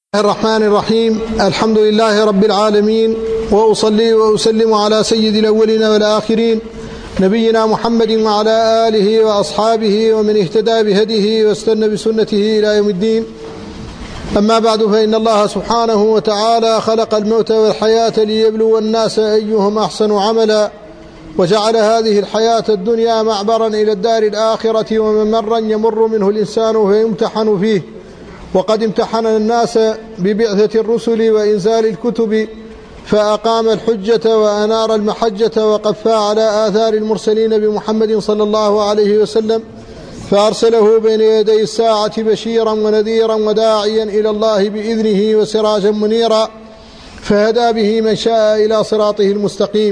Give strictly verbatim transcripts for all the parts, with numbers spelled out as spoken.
الرحمن الرحيم. الحمد لله رب العالمين، وأصلي وأسلم على سيد الأولين والآخرين نبينا محمد وعلى آله وأصحابه ومن اهتدى بهديه واستنى بسنته إلى يوم الدين. أما بعد، فإن الله سبحانه وتعالى خلق الموت والحياة ليبلو الناس أيهم أحسن عملا، وجعل هذه الحياة الدنيا معبرا إلى الدار الآخرة وممرا يمر منه الإنسان فيمتحن فيه. وقد امتحن الناس ببعثة الرسل وإنزال الكتب، فأقام الحجة وأنار المحجة وقفى على آثار المرسلين بمحمد صلى الله عليه وسلم، فأرسله بين يدي الساعة بشيرا ونذيرا وداعيا إلى الله بإذنه وسراجا منيرا، فهدى به من شاء إلى صراطه المستقيم،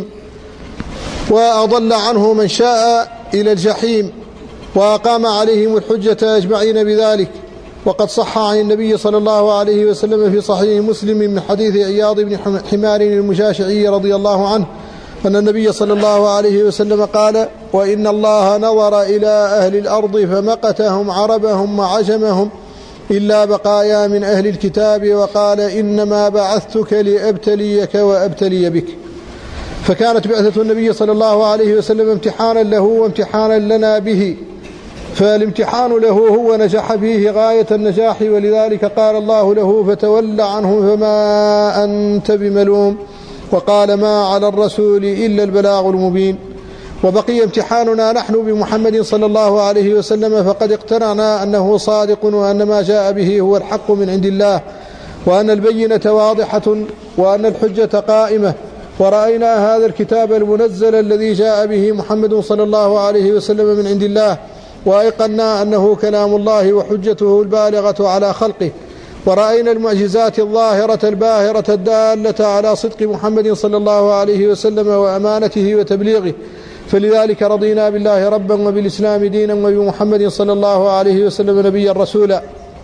وأضل عنه من شاء إلى الجحيم، وأقام عليهم الحجة أجمعين بذلك. وقد صح عن النبي صلى الله عليه وسلم في صحيح مسلم من حديث عياض بن حمار المجاشعي رضي الله عنه أن النبي صلى الله عليه وسلم قال: وإن الله نظر إلى أهل الأرض فمقتهم عربهم وعجمهم إلا بقايا من أهل الكتاب، وقال: إنما بعثتك لأبتليك وأبتلي بك. فكانت بعثة النبي صلى الله عليه وسلم امتحانا له وامتحانا لنا به، فالامتحان له هو نجح فيه غاية النجاح، ولذلك قال الله له: فتول عنهم فما أنت بملوم، وقال: ما على الرسول إلا البلاغ المبين. وبقي امتحاننا نحن بمحمد صلى الله عليه وسلم، فقد اقتنعنا أنه صادق، وأن ما جاء به هو الحق من عند الله، وأن البينة واضحة، وأن الحجة قائمة، ورأينا هذا الكتاب المنزل الذي جاء به محمد صلى الله عليه وسلم من عند الله، وأيقنا أنه كلام الله وحجته البالغة على خلقه، ورأينا المعجزات الظاهرة الباهرة الدالة على صدق محمد صلى الله عليه وسلم وأمانته وتبليغه، فلذلك رضينا بالله ربا وبالإسلام دينا وبمحمد صلى الله عليه وسلم نبيا رسولا.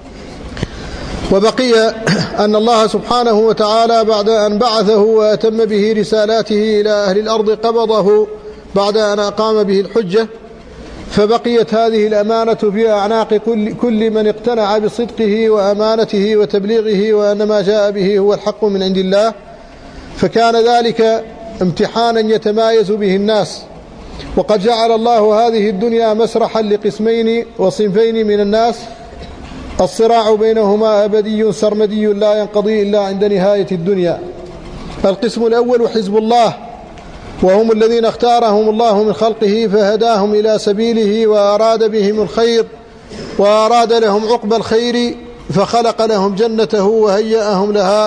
وبقي أن الله سبحانه وتعالى بعد أن بعثه وأتم به رسالاته إلى أهل الأرض قبضه بعد أن أقام به الحجة، فبقيت هذه الأمانة في أعناق كل, كل من اقتنع بصدقه وأمانته وتبليغه، وأن ما جاء به هو الحق من عند الله. فكان ذلك امتحانا يتمايز به الناس، وقد جعل الله هذه الدنيا مسرحا لقسمين وصنفين من الناس، الصراع بينهما أبدي سرمدي لا ينقضي إلا عند نهاية الدنيا. القسم الأول حزب الله، وهم الذين اختارهم الله من خلقه فهداهم إلى سبيله، وأراد بهم الخير، وأراد لهم عقب الخير، فخلق لهم جنته وهيأهم لها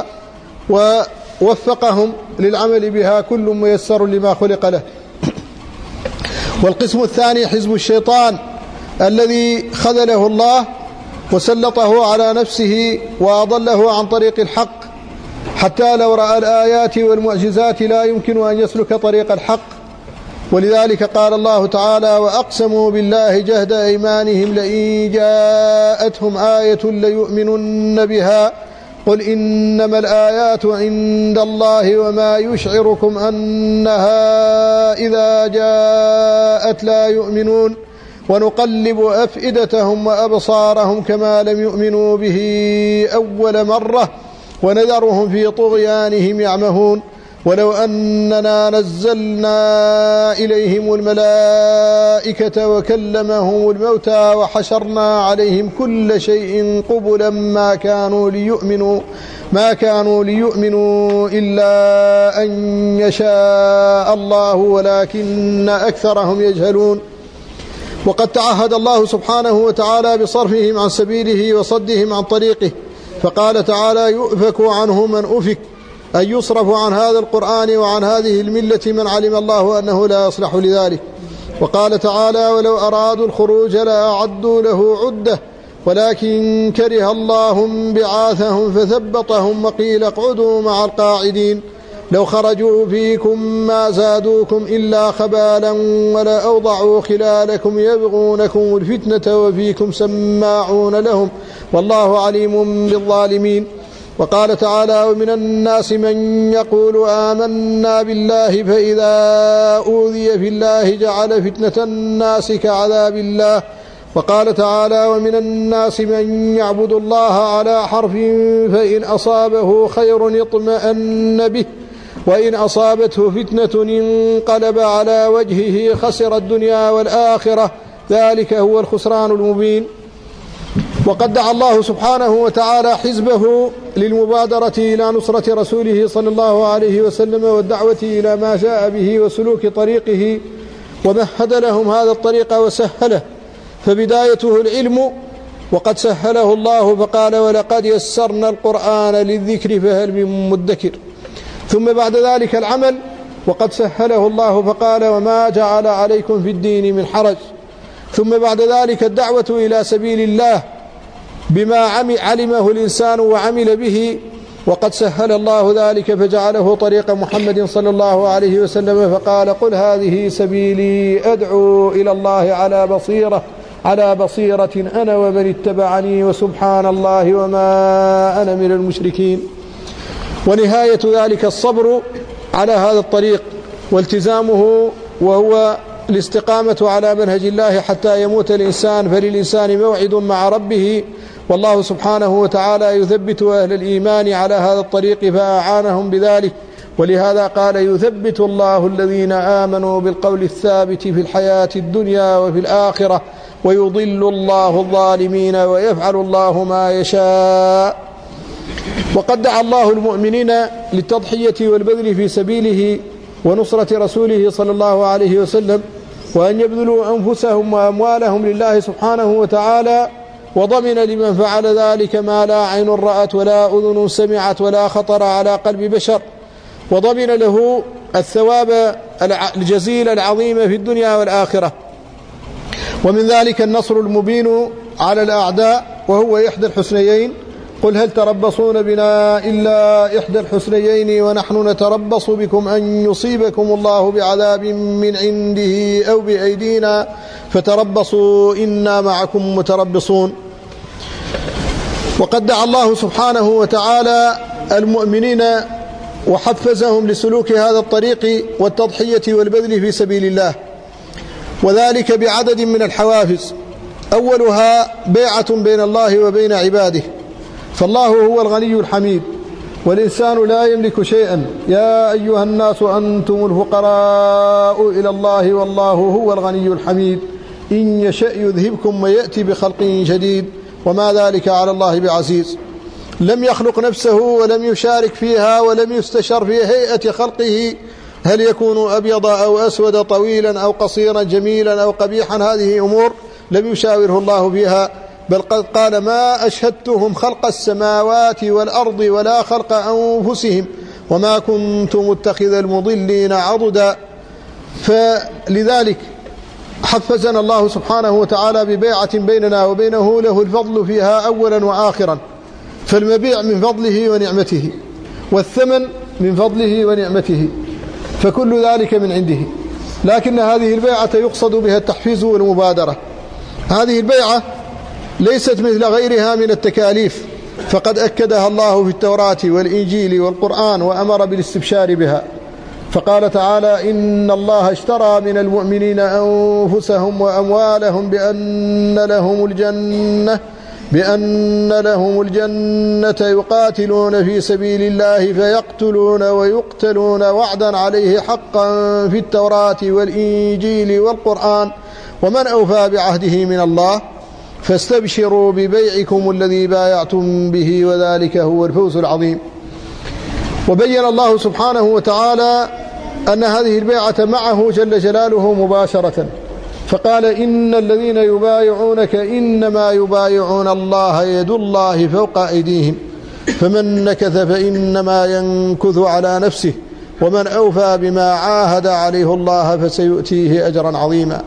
ووفقهم للعمل بها، كل ميسر لما خلق له. والقسم الثاني حزب الشيطان، الذي خذله الله وسلطه على نفسه وأضله عن طريق الحق، حتى لو رأى الآيات والمعجزات لا يمكن أن يسلك طريق الحق. ولذلك قال الله تعالى: وأقسموا بالله جهد أيمانهم لئن جاءتهم آية ليؤمنن بها قل إنما الآيات عند الله وما يشعركم أنها إذا جاءت لا يؤمنون ونقلب أفئدتهم وأبصارهم كما لم يؤمنوا به أول مرة ونذرهم في طغيانهم يعمهون ولو أننا نزلنا إليهم الملائكة وكلمهم الموتى وحشرنا عليهم كل شيء قبلا ما كانوا ليؤمنوا ما كانوا ليؤمنوا إلا أن يشاء الله ولكن أكثرهم يجهلون. وقد تعهد الله سبحانه وتعالى بصرفهم عن سبيله وصدهم عن طريقه، فقال تعالى: يؤفك عنه من أفك، أن يصرف عن هذا القرآن وعن هذه الملة من علم الله أنه لا يصلح لذلك. وقال تعالى: ولو أرادوا الخروج لأعدوا له عدة ولكن كره الله بعاثهم فثبطهم وقيل اقعدوا مع القاعدين لو خرجوا فيكم ما زادوكم إلا خبالا ولا أوضعوا خلالكم يبغونكم الفتنة وفيكم سماعون لهم والله عليم بالظالمين. وقال تعالى: ومن الناس من يقول آمنا بالله فإذا أوذي في الله جعل فتنة الناس كعذاب الله وقال تعالى: ومن الناس من يعبد الله على حرف فإن أصابه خير اطمأن به وإن أصابته فتنة انقلب على وجهه خسر الدنيا والآخرة ذلك هو الخسران المبين. وقد دعا الله سبحانه وتعالى حزبه للمبادرة إلى نصرة رسوله صلى الله عليه وسلم والدعوة إلى ما جاء به وسلوك طريقه، ومهد لهم هذا الطريق وسهله، فبدايته العلم وقد سهله الله فقال: ولقد يسرنا القرآن للذكر فهل من مدكر. ثم بعد ذلك العمل وقد سهله الله فقال: وما جعل عليكم في الدين من حرج. ثم بعد ذلك الدعوة إلى سبيل الله بما علمه الإنسان وعمل به، وقد سهل الله ذلك فجعله طريق محمد صلى الله عليه وسلم فقال: قل هذه سبيلي أدعو إلى الله على بصيرة على بصيرة أنا ومن اتبعني وسبحان الله وما أنا من المشركين. ونهاية ذلك الصبر على هذا الطريق والتزامه، وهو الاستقامة على منهج الله حتى يموت الإنسان، فللإنسان موعد مع ربه، والله سبحانه وتعالى يثبت أهل الإيمان على هذا الطريق فأعانهم بذلك. ولهذا قال: يثبت الله الذين آمنوا بالقول الثابت في الحياة الدنيا وفي الآخرة ويضل الله الظالمين ويفعل الله ما يشاء. وقد دعا الله المؤمنين للتضحية والبذل في سبيله ونصرة رسوله صلى الله عليه وسلم، وأن يبذلوا أنفسهم وأموالهم لله سبحانه وتعالى، وضمن لمن فعل ذلك ما لا عين رأت ولا أذن سمعت ولا خطر على قلب بشر، وضمن له الثواب الجزيل العظيم في الدنيا والآخرة. ومن ذلك النصر المبين على الأعداء، وهو إحدى الحسنيين: قل هل تربصون بنا إلا إحدى الحسنيين ونحن نتربص بكم أن يصيبكم الله بعذاب من عنده أو بأيدينا فتربصوا إنا معكم متربصون. وقد دعا الله سبحانه وتعالى المؤمنين وحفزهم لسلوك هذا الطريق والتضحية والبذل في سبيل الله، وذلك بعدد من الحوافز. أولها بيعة بين الله وبين عباده، فالله هو الغني الحميد والإنسان لا يملك شيئا. يا أيها الناس أنتم الفقراء إلى الله والله هو الغني الحميد إن يشأ يذهبكم ويأتي بخلق جديد وما ذلك على الله بعزيز. لم يخلق نفسه ولم يشارك فيها ولم يستشر في هيئة خلقه هل يكون أبيض أو أسود، طويلا أو قصيرا، جميلا أو قبيحا، هذه أمور لم يشاوره الله فيها، بل قد قال: ما أشهدتهم خلق السماوات والأرض ولا خلق أنفسهم وما كنت متخذ المضلين عضدا. فلذلك حفزنا الله سبحانه وتعالى ببيعة بيننا وبينه له الفضل فيها أولا وآخرا، فالمبيع من فضله ونعمته، والثمن من فضله ونعمته، فكل ذلك من عنده. لكن هذه البيعة يقصد بها التحفيز والمبادرة. هذه البيعة ليست مثل غيرها من التكاليف، فقد أكدها الله في التوراة والإنجيل والقرآن وأمر بالاستبشار بها، فقال تعالى: إن الله اشترى من المؤمنين أنفسهم وأموالهم بأن لهم الجنة بأن لهم الجنة يقاتلون في سبيل الله فيقتلون ويقتلون وعدا عليه حقا في التوراة والإنجيل والقرآن ومن أوفى بعهده من الله فاستبشروا ببيعكم الذي بايعتم به وذلك هو الفوز العظيم. وبين الله سبحانه وتعالى أن هذه البيعة معه جل جلاله مباشرة، فقال: إن الذين يبايعونك إنما يبايعون الله يد الله فوق أيديهم فمن نكث فإنما ينكث على نفسه ومن أوفى بما عاهد عليه الله فسيؤتيه أجرا عظيما.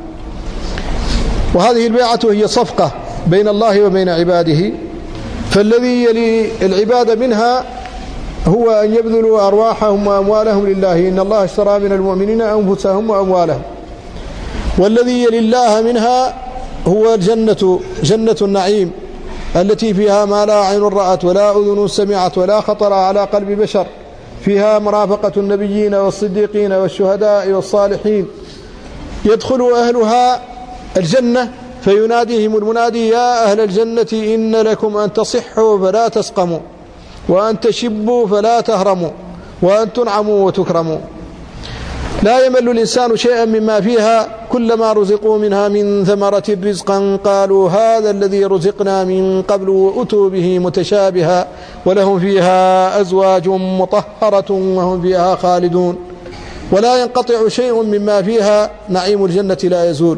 وهذه البيعة هي صفقة بين الله وبين عباده، فالذي يلي العباد منها هو أن يبذلوا أرواحهم وأموالهم لله. إن الله اشترى من المؤمنين أنفسهم وأموالهم. والذي يلي الله منها هو الجنة، جنة النعيم التي فيها ما لا عين رأت ولا أذن سمعت ولا خطر على قلب بشر، فيها مرافقة النبيين والصديقين والشهداء والصالحين. يدخل أهلها الجنة فيناديهم المنادي يا أهل الجنة إن لكم أن تصحوا فلا تسقموا وأن تشبوا فلا تهرموا وأن تنعموا وتكرموا. لا يمل الإنسان شيئا مما فيها، كلما رزقوا منها من ثمرة رزقا قالوا هذا الذي رزقنا من قبل وأتوا به متشابها ولهم فيها أزواج مطهرة وهم فيها خالدون. ولا ينقطع شيء مما فيها، نعيم الجنة لا يزول.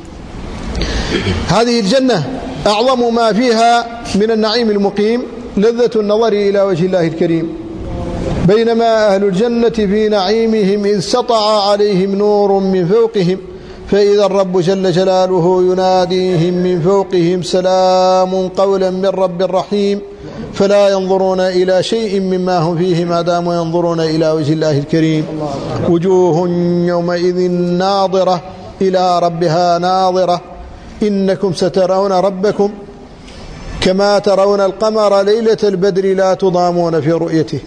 هذه الجنة أعظم ما فيها من النعيم المقيم لذة النظر إلى وجه الله الكريم، بينما أهل الجنة في نعيمهم إذ سطع عليهم نور من فوقهم فإذا الرب جل جلاله يناديهم من فوقهم سلام قولا من رب رحيم، فلا ينظرون إلى شيء مما هم فيه ما داموا ينظرون إلى وجه الله الكريم. وجوه يومئذ ناظرة إلى ربها ناظرة إنكم سترون ربكم كما ترون القمر ليلة البدر لا تضامون في رؤيته.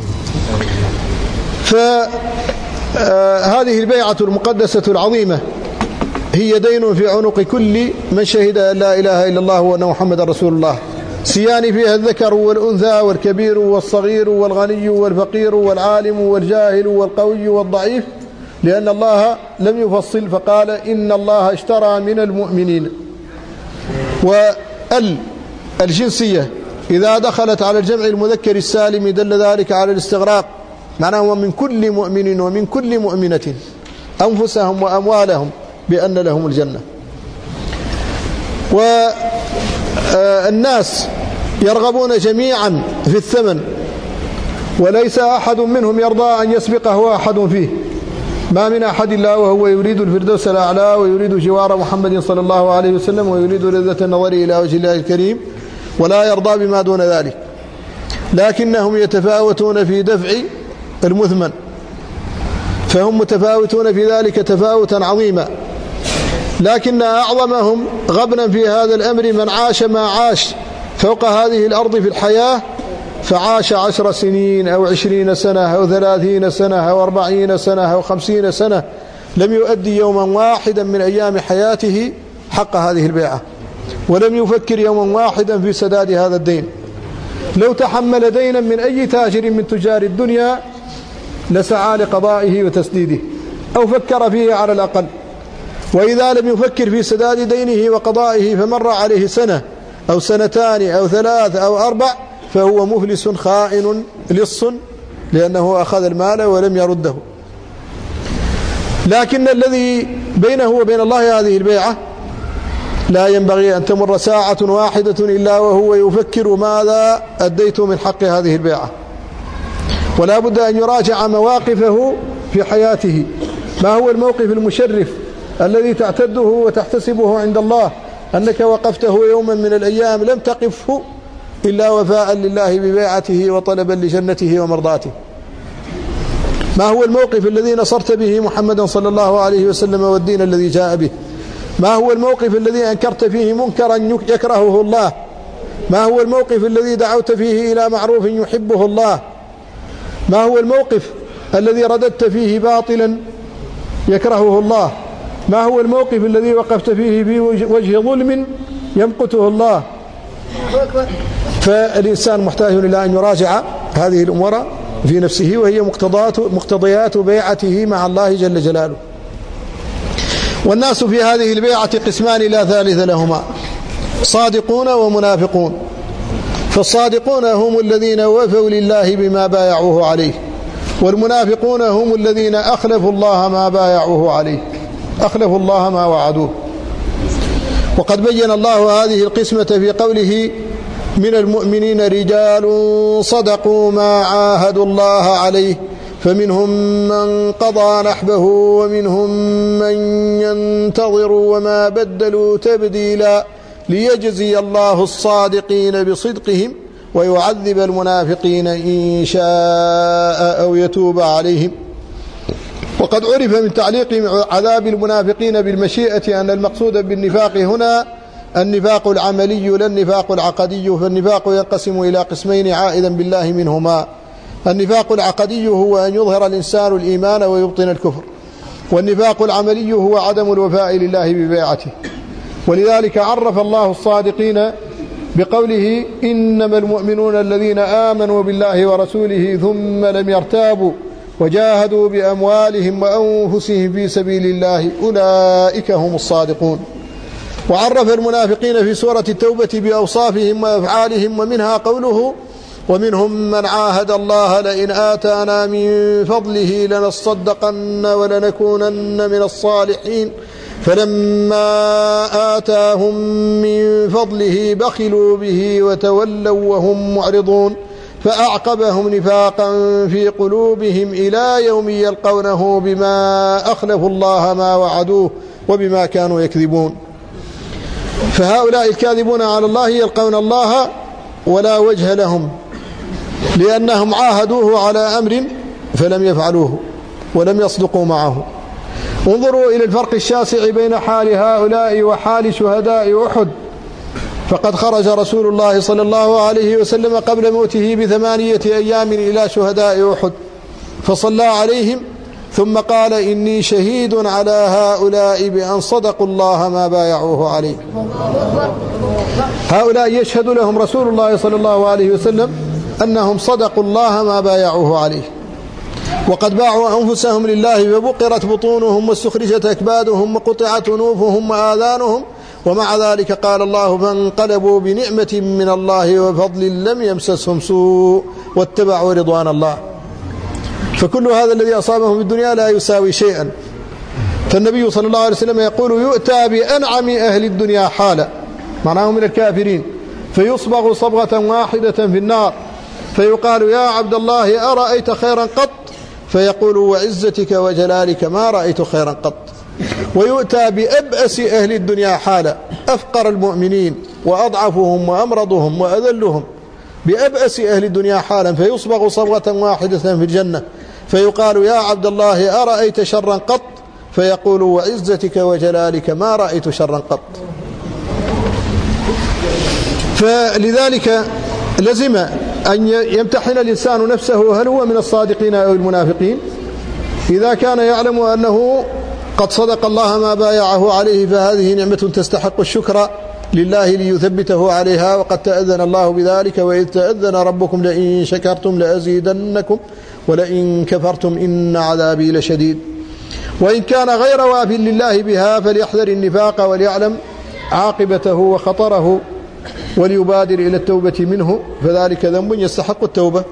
فهذه البيعة المقدسة العظيمة هي دين في عنق كل من شهد أن لا إله إلا الله وأن محمد رسول الله. سيان فيها الذكر والأنثى والكبير والصغير والغني والفقير والعالم والجاهل والقوي والضعيف، لأن الله لم يفصل فقال إن الله اشترى من المؤمنين. وال الجنسية إذا دخلت على الجمع المذكر السالم دل ذلك على الاستغراق، معناه ومن كل مؤمن ومن كل مؤمنة أنفسهم وأموالهم بأن لهم الجنة. والناس يرغبون جميعا في الثمن، وليس أحد منهم يرضى أن يسبقه أحد فيه، ما من أحد إلا وهو يريد الفردوس الأعلى ويريد جوار محمد صلى الله عليه وسلم ويريد لذة النظر إلى وجه الله الكريم، ولا يرضى بما دون ذلك. لكنهم يتفاوتون في دفع المثمن، فهم متفاوتون في ذلك تفاوتا عظيما. لكن أعظمهم غبنا في هذا الأمر من عاش ما عاش فوق هذه الأرض في الحياة، فعاش عشر سنين أو عشرين سنة أو ثلاثين سنة أو أربعين سنة أو خمسين سنة، لم يؤدي يوما واحدا من أيام حياته حق هذه البيعة، ولم يفكر يوما واحدا في سداد هذا الدين. لو تحمل دينا من أي تاجر من تجار الدنيا لسعى لقضائه وتسديده، أو فكر فيه على الأقل. وإذا لم يفكر في سداد دينه وقضائه فمر عليه سنة أو سنتان أو ثلاث أو أربع فهو مفلس خائن لص، لأنه أخذ المال ولم يرده. لكن الذي بينه وبين الله هذه البيعة لا ينبغي أن تمر ساعة واحدة إلا وهو يفكر ماذا أديت من حق هذه البيعة، ولا بد أن يراجع مواقفه في حياته. ما هو الموقف المشرف الذي تعتده وتحتسبه عند الله أنك وقفته يوما من الأيام لم تقفه إلا وفاء لله ببيعته وطلبا لجنته ومرضاته؟ ما هو الموقف الذي نصرت به محمدا صلى الله عليه وسلم والدين الذي جاء به؟ ما هو الموقف الذي أنكرت فيه منكرا يكرهه الله؟ ما هو الموقف الذي دعوت فيه إلى معروف يحبه الله؟ ما هو الموقف الذي رددت فيه باطلا يكرهه الله؟ ما هو الموقف الذي وقفت فيه في وجه ظلم يمقته الله؟ فالإنسان محتاج إلى أن يراجع هذه الأمور في نفسه، وهي مقتضيات مقتضيات بيعته مع الله جل جلاله. والناس في هذه البيعة قسمان لا ثالث لهما، صادقون ومنافقون. فالصادقون هم الذين وفوا لله بما بايعوه عليه، والمنافقون هم الذين أخلفوا الله ما بايعوه عليه، أخلفوا الله ما وعدوه. وقد بين الله هذه القسمة في قوله من المؤمنين رجال صدقوا ما عاهدوا الله عليه فمنهم من قضى نحبه ومنهم من ينتظر وما بدلوا تبديلا ليجزي الله الصادقين بصدقهم ويعذب المنافقين إن شاء أو يتوب عليهم. وقد عرف من تعليق عذاب المنافقين بالمشيئة أن المقصود بالنفاق هنا النفاق العملي لا النفاق العقدي، فالنفاق ينقسم إلى قسمين عائدا بالله منهما. النفاق العقدي هو أن يظهر الإنسان الإيمان ويبطن الكفر، والنفاق العملي هو عدم الوفاء لله ببيعته. ولذلك عرف الله الصادقين بقوله إنما المؤمنون الذين آمنوا بالله ورسوله ثم لم يرتابوا وجاهدوا بأموالهم وأنفسهم في سبيل الله أولئك هم الصادقون. وعرف المنافقين في سورة التوبة بأوصافهم وأفعالهم، ومنها قوله ومنهم من عاهد الله لئن آتانا من فضله لنصدقن ولنكونن من الصالحين فلما آتاهم من فضله بخلوا به وتولوا وهم معرضون فأعقبهم نفاقا في قلوبهم إلى يوم يلقونه بما أخلفوا الله ما وعدوه وبما كانوا يكذبون. فهؤلاء الكاذبون على الله يلقون الله ولا وجه لهم، لأنهم عاهدوه على أمر فلم يفعلوه ولم يصدقوا معه. انظروا إلى الفرق الشاسع بين حال هؤلاء وحال شهداء أحد. فقد خرج رسول الله صلى الله عليه وسلم قبل موته بثمانية أيام إلى شهداء أحد فصلى عليهم، ثم قال إني شهيد على هؤلاء بأن صدقوا الله ما بايعوه عليه. هؤلاء يشهد لهم رسول الله صلى الله عليه وسلم أنهم صدقوا الله ما بايعوه عليه، وقد باعوا أنفسهم لله فبقرت بطونهم واستخرجت أكبادهم وقطعت أنوفهم وآذانهم، ومع ذلك قال الله فانقلبوا بنعمة من الله وفضل لم يمسسهم سوء واتبعوا رضوان الله. فكل هذا الذي أصابهم في الدنيا لا يساوي شيئا. فالنبي صلى الله عليه وسلم يقول يؤتى بأنعم أهل الدنيا حالا، معناه من الكافرين، فيصبغ صبغة واحدة في النار فيقال يا عبد الله أرأيت خيرا قط؟ فيقول وعزتك وجلالك ما رأيت خيرا قط. ويؤتى بأبأس أهل الدنيا حالا، أفقر المؤمنين وأضعفهم وأمرضهم وأذلهم، بأبأس أهل الدنيا حالا فيصبغ صبغة واحدة في الجنة فيقال يا عبد الله أرأيت شرا قط؟ فيقول وعزتك وجلالك ما رأيت شرا قط. فلذلك لزم أن يمتحن الإنسان نفسه هل هو من الصادقين أو المنافقين. إذا كان يعلم أنه قد صدق الله ما بايعه عليه فهذه نعمة تستحق الشكر لله ليثبته عليها، وقد تأذن الله بذلك وإذ تأذن ربكم لئن شكرتم لأزيدنكم ولئن كفرتم إن عذابي لشديد. وإن كان غير واف لله بها فليحذر النفاق وليعلم عاقبته وخطره وليبادر إلى التوبة منه، فذلك ذنب يستحق التوبة.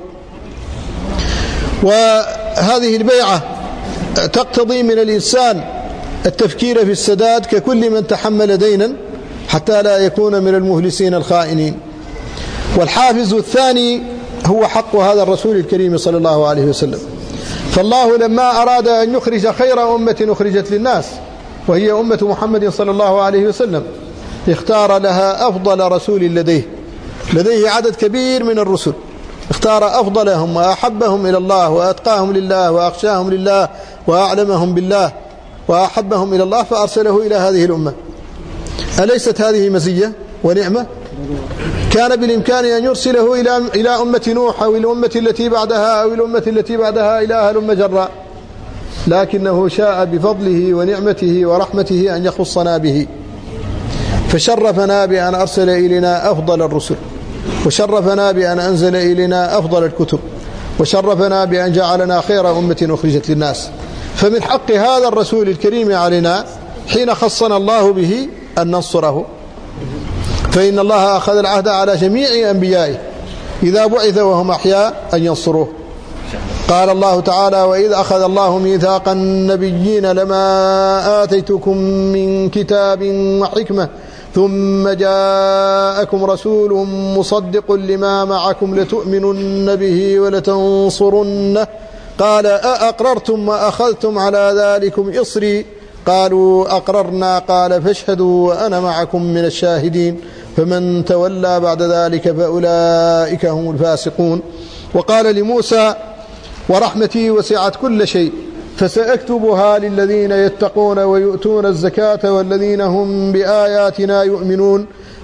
وهذه البيعة تقتضي من الإنسان التفكير في السداد ككل من تحمل دينا حتى لا يكون من المهلسين الخائنين. والحافز الثاني هو حق هذا الرسول الكريم صلى الله عليه وسلم. فالله لما أراد أن يخرج خير أمة أخرجت للناس وهي أمة محمد صلى الله عليه وسلم اختار لها أفضل رسول لديه لديه عدد كبير من الرسل، اختار أفضلهم وأحبهم إلى الله وأتقاهم لله وأخشاهم لله وأعلمهم بالله وأحبهم إلى الله فأرسله إلى هذه الأمة. أليست هذه مزية ونعمة؟ كان بالإمكان أن يرسله إلى إلى أمة نوح أو الأمة التي بعدها أو الأمة التي بعدها إلى أهل أمة جراء، لكنه شاء بفضله ونعمته ورحمته أن يخصنا به، فشرفنا بأن أرسل إلينا أفضل الرسل، وشرفنا بأن أنزل إلينا أفضل الكتب، وشرفنا بأن جعلنا خير أمة أخرجت للناس. فمن حق هذا الرسول الكريم علينا حين خصنا الله به أن ننصره، فإن الله أخذ العهد على جميع أنبيائه إذا بعث وهم أحياء أن ينصروه. قال الله تعالى وإذ أخذ الله ميثاق النبيين لما آتيتكم من كتاب وحكمة ثم جاءكم رسول مصدق لما معكم لتؤمنن به ولتنصرنه قال أأقررتم وأخذتم على ذلكم إصري قالوا أقررنا قال فاشهدوا وأنا معكم من الشاهدين فمن تولى بعد ذلك فأولئك هم الفاسقون. وقال لموسى ورحمتي وسعت كل شيء فسأكتبها للذين يتقون ويؤتون الزكاة والذين هم بآياتنا يؤمنون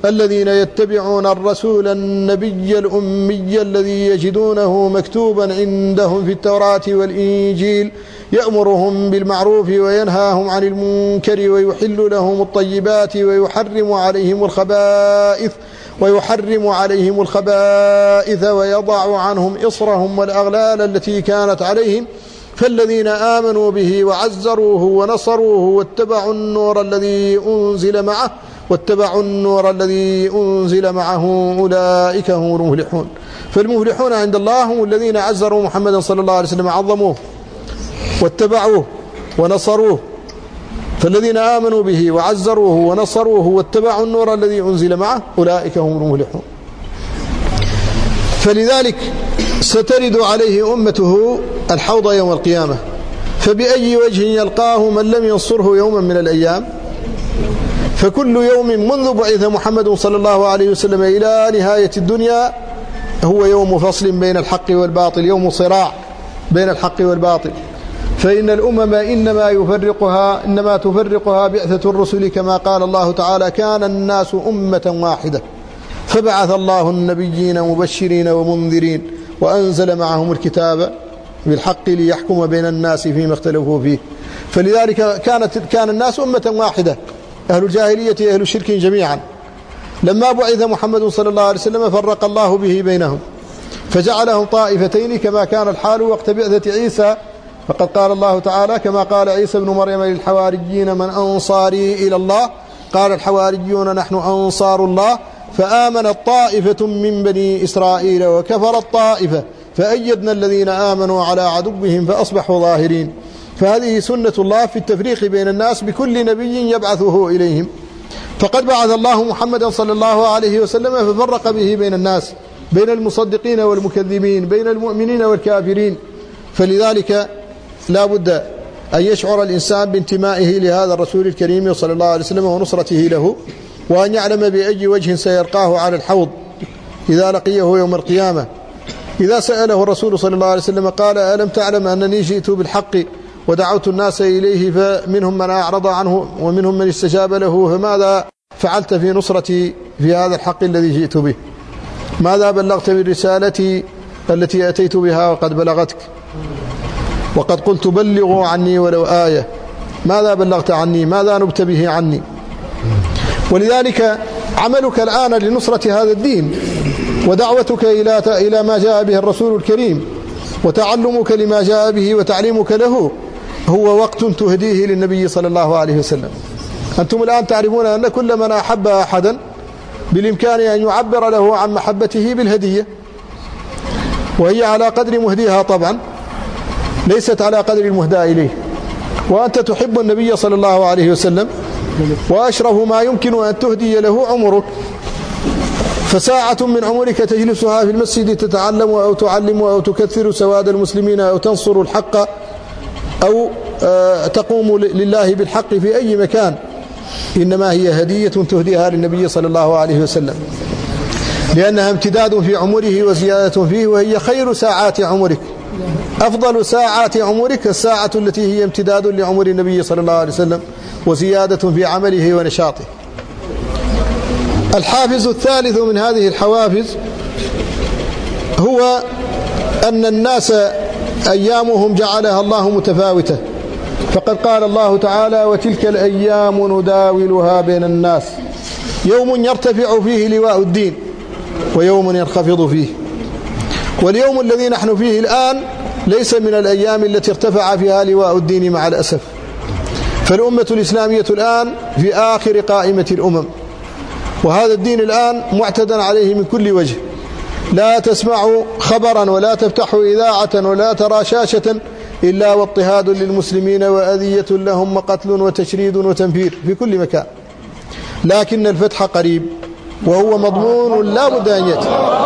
الذين يتبعون الرسول النبي الأمي الذي يجدونه مكتوبا عندهم في التوراة والإنجيل يأمرهم بالمعروف وينهاهم عن المنكر ويحل لهم الطيبات ويحرم عليهم الخبائث ويحرم عليهم الخبائث ويضع عنهم إصرهم والأغلال التي كانت عليهم فالذين آمنوا به وعزروه ونصروه واتبعوا النور الذي أنزل معه واتبعوا النور الذي أنزل معه أولئك هم المفلحون. فالمفلحون عند الله هم الذين عزروا محمدا صلى الله عليه وسلم عظموه واتبعوه ونصروه. فالذين آمنوا به وعزروه ونصروه واتبعوا النور الذي أنزل معه أولئك هم المفلحون. فلذلك سترد عليه أمته الحوض يوم القيامة، فبأي وجه يلقاه من لم ينصره يوما من الأيام؟ فكل يوم منذ بعث محمد صلى الله عليه وسلم إلى نهاية الدنيا هو يوم فصل بين الحق والباطل، يوم صراع بين الحق والباطل. فإن الأمم إنما يفرقها إنما تفرقها بعثة الرسل، كما قال الله تعالى: كان الناس أمة واحدة فبعث الله النبيين مبشرين ومنذرين وأنزل معهم الكتاب بالحق ليحكم بين الناس فيما اختلفوا فيه. فلذلك كانت كان الناس أمة واحدة، أهل الجاهلية أهل الشرك جميعا. لما بعث محمد صلى الله عليه وسلم فرق الله به بينهم فجعلهم طائفتين، كما كان الحال وقت بعثة عيسى. فقد قال الله تعالى: كما قال عيسى ابن مريم للحواريين: من أنصاري إلى الله؟ قال الحواريون: نحن أنصار الله. فآمنت طائفة من بني إسرائيل وكفرت طائفة فأيدنا الذين آمنوا على عدوهم فأصبحوا ظاهرين. فهذه سنة الله في التفريق بين الناس بكل نبي يبعثه إليهم. فقد بعث الله محمدا صلى الله عليه وسلم ففرق به بين الناس، بين المصدقين والمكذبين، بين المؤمنين والكافرين. فلذلك لا بد أن يشعر الإنسان بانتمائه لهذا الرسول الكريم صلى الله عليه وسلم ونصرته له، وأن يعلم بأي وجه سيلقاه على الحوض إذا لقيه يوم القيامة. إذا سأله الرسول صلى الله عليه وسلم قال: ألم تعلم أنني جئت بالحق ودعوت الناس إليه فمنهم من أعرض عنه ومنهم من استجاب له، فماذا فعلت في نصرتي في هذا الحق الذي جئت به؟ ماذا بلغت بالرسالة التي أتيت بها وقد بلغتك؟ وقد قلت: بلغوا عني ولو آية. ماذا بلغت عني؟ ماذا نبت به عني؟ ولذلك عملك الآن لنصرة هذا الدين ودعوتك إلى إلى ما جاء به الرسول الكريم وتعلمك لما جاء به وتعليمك له هو وقت تهديه للنبي صلى الله عليه وسلم. أنتم الآن تعرفون أن كل من أحب أحدا بالإمكان أن يعبر له عن محبته بالهدية، وهي على قدر مهديها طبعا، ليست على قدر المهدى إليه. وأنت تحب النبي صلى الله عليه وسلم، وأشرف ما يمكن أن تهدي له عمرك. فساعة من عمرك تجلسها في المسجد تتعلم أو تعلم أو تكثر سواد المسلمين أو تنصر الحق أو تقوم لله بالحق في أي مكان، إنما هي هدية تهديها للنبي صلى الله عليه وسلم، لأنها امتداد في عمره وزيادة فيه، وهي خير ساعات عمرك. أفضل ساعات عمرك الساعة التي هي امتداد لعمر النبي صلى الله عليه وسلم وزيادة في عمله ونشاطه. الحافز الثالث من هذه الحوافز هو أن الناس أيامهم جعلها الله متفاوتة. فقد قال الله تعالى: وتلك الأيام نداولها بين الناس، يوم يرتفع فيه لواء الدين ويوم ينخفض فيه. واليوم الذي نحن فيه الآن ليس من الأيام التي ارتفع فيها لواء الدين مع الأسف. فالأمة الإسلامية الآن في آخر قائمة الأمم، وهذا الدين الآن معتدى عليه من كل وجه. لا تسمع خبرا ولا تفتح إذاعة ولا ترى شاشة إلا واضطهاد للمسلمين وأذية لهم وقتل وتشريد وتنفير في كل مكان. لكن الفتح قريب وهو مضمون لا بد أن يأتي.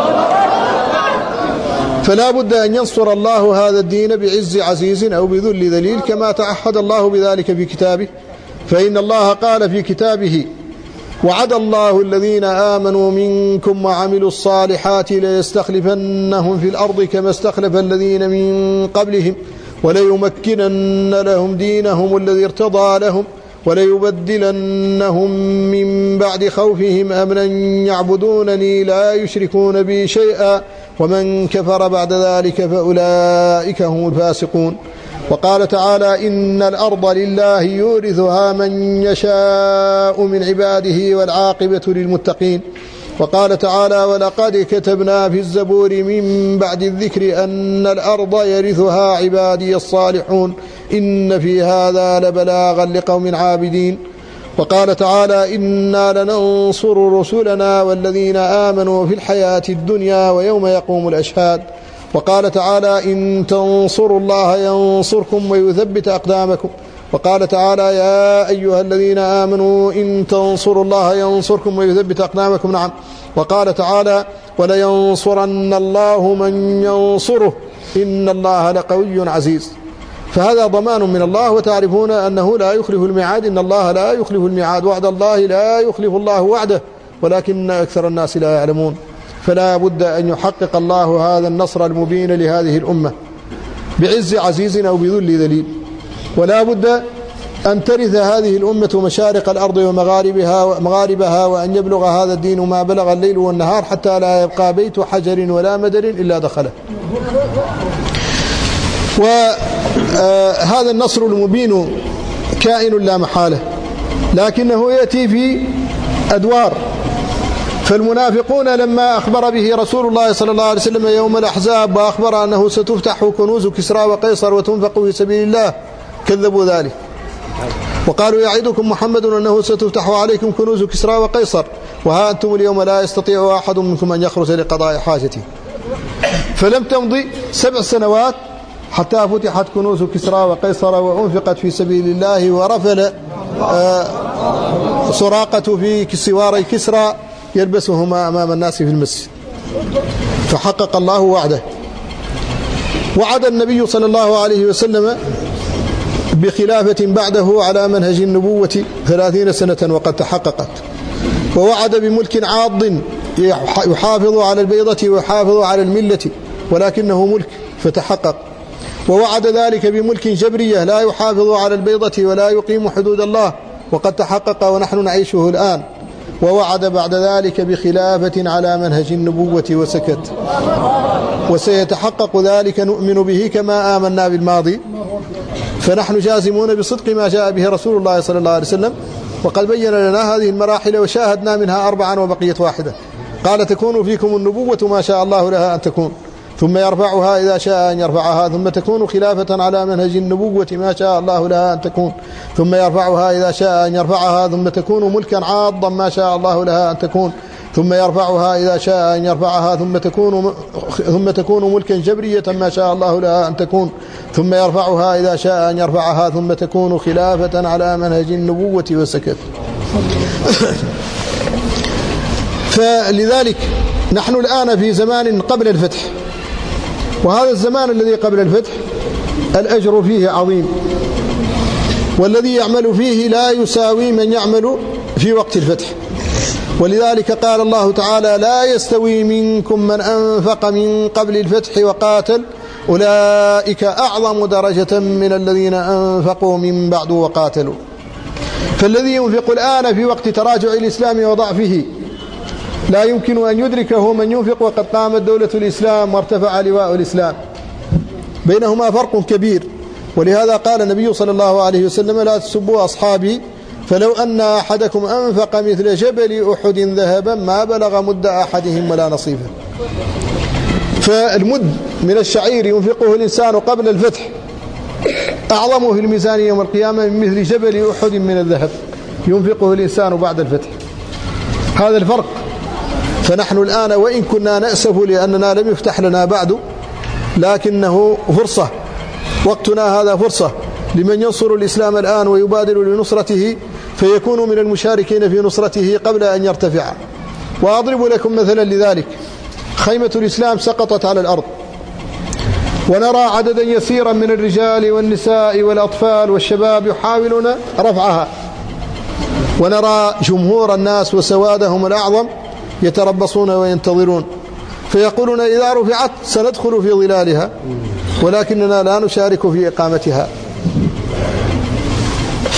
فلا بد أن ينصر الله هذا الدين بعز عزيز أو بذل ذليل، كما تعهد الله بذلك في كتابه. فإن الله قال في كتابه: وعد الله الذين آمنوا منكم وعملوا الصالحات ليستخلفنهم في الأرض كما استخلف الذين من قبلهم وليمكنن لهم دينهم الذي ارتضى لهم وليبدلنهم من بعد خوفهم أمنا يعبدونني لا يشركون بي شيئا ومن كفر بعد ذلك فأولئك هم الفاسقون. وقال تعالى إن الأرض لله يورثها من يشاء من عباده والعاقبة للمتقين. وقال تعالى ولقد كتبنا في الزبور من بعد الذكر أن الأرض يرثها عبادي الصالحون إن في هذا لبلاغا لقوم عابدين. وقال تعالى إنا لننصر رسلنا والذين آمنوا في الحياة الدنيا ويوم يقوم الأشهاد. وقال تعالى إن تنصروا الله ينصركم ويثبت أقدامكم. وقال تعالى يا أيها الذين آمنوا إن تنصروا الله ينصركم ويثبت أقدامكم. نعم. وقال تعالى ولينصرن الله من ينصره إن الله لقوي عزيز. فهذا ضمان من الله، وتعرفون أنه لا يخلف الميعاد، إن الله لا يخلف الميعاد، وعد الله لا يخلف الله وعده، ولكن أكثر الناس لا يعلمون. فلا بد أن يحقق الله هذا النصر المبين لهذه الأمة بعز عزيز أو بذل ذليل. ولا بد أن ترث هذه الأمة مشارق الأرض ومغاربها مغاربها وأن يبلغ هذا الدين ما بلغ الليل والنهار حتى لا يبقى بيت حجر ولا مدر إلا دخله. وهذا النصر المبين كائن لا محالة، لكنه يأتي في أدوار. فالمنافقون لما أخبر به رسول الله صلى الله عليه وسلم يوم الأحزاب وأخبر أنه ستفتح كنوز كسرى وقيصر وتنفق في سبيل الله كذبوا ذلك، وقالوا يعدكم محمد أنه ستفتح عليكم كنوز كسرى وقيصر وها أنتم اليوم لا يستطيع أحد منكم أن يخرج لقضاء حاجته. فلم تمضي سبع سنوات حتى فتحت كنوز كسرى وقيصر وأنفقت في سبيل الله، ورفل سراقة في سواري كسرى يلبسهما أمام الناس في المسجد. فحقق الله وعده. وعد النبي صلى الله عليه وسلم بخلافة بعده على منهج النبوة ثلاثين سنة وقد تحققت. ووعد بملك عاض يحافظ على البيضة ويحافظ على الملة ولكنه ملك فتحقق. ووعد ذلك بملك جبرية لا يحافظ على البيضة ولا يقيم حدود الله وقد تحقق ونحن نعيشه الآن. ووعد بعد ذلك بخلافة على منهج النبوة وسكت، وسيتحقق ذلك نؤمن به كما آمنا بالماضي. فنحن جازمون بصدق ما جاء به رسول الله صلى الله عليه وسلم، وقد بين لنا هذه المراحل وشاهدنا منها أربعا وبقيت واحدة. قال تكون فيكم النبوة ما شاء الله لها أن تكون، ثم يرفعها إذا شاء أن يرفعها، ثم تكون خلافة على منهج النبوة ما شاء الله لها أن تكون، ثم يرفعها إذا شاء أن يرفعها، ثم تكون ملكا عاضا ما شاء الله لها أن تكون، ثم يرفعها إذا شاء أن يرفعها، ثم تكون ثم تكون ملكا جبرية ما شاء الله لها أن تكون، ثم يرفعها إذا شاء أن يرفعها، ثم تكون خلافة على منهج النبوة وسكت. فلذلك نحن الآن في زمان قبل الفتح، وهذا الزمان الذي قبل الفتح الأجر فيه عظيم، والذي يعمل فيه لا يساوي من يعمل في وقت الفتح. ولذلك قال الله تعالى لا يستوي منكم من أنفق من قبل الفتح وقاتل أولئك أعظم درجة من الذين أنفقوا من بعد وقاتلوا. فالذي ينفق الآن في وقت تراجع الإسلام وضعفه لا يمكن أن يدركه من ينفق وقد قامت دولة الإسلام وارتفع لواء الإسلام، بينهما فرق كبير. ولهذا قال النبي صلى الله عليه وسلم لا تسبوا أصحابي فلو أن أحدكم أنفق مثل جبل أحد ذهبا ما بلغ مد أحدهم ولا نصيفه. فالمد من الشعير ينفقه الإنسان قبل الفتح أعظمه في الميزان يوم القيامة من مثل جبل أحد من الذهب ينفقه الإنسان بعد الفتح. هذا الفرق. فنحن الآن وإن كنا نأسف لأننا لم يفتح لنا بعد، لكنه فرصة، وقتنا هذا فرصة لمن ينصر الإسلام الآن ويبادر لنصرته فيكون من المشاركين في نصرته قبل أن يرتفع. وأضرب لكم مثلا لذلك. خيمة الإسلام سقطت على الأرض، ونرى عددا يسيرا من الرجال والنساء والأطفال والشباب يحاولون رفعها، ونرى جمهور الناس وسوادهم الأعظم يتربصون وينتظرون، فيقولون إذا رفعت سندخل في ظلالها ولكننا لا نشارك في إقامتها.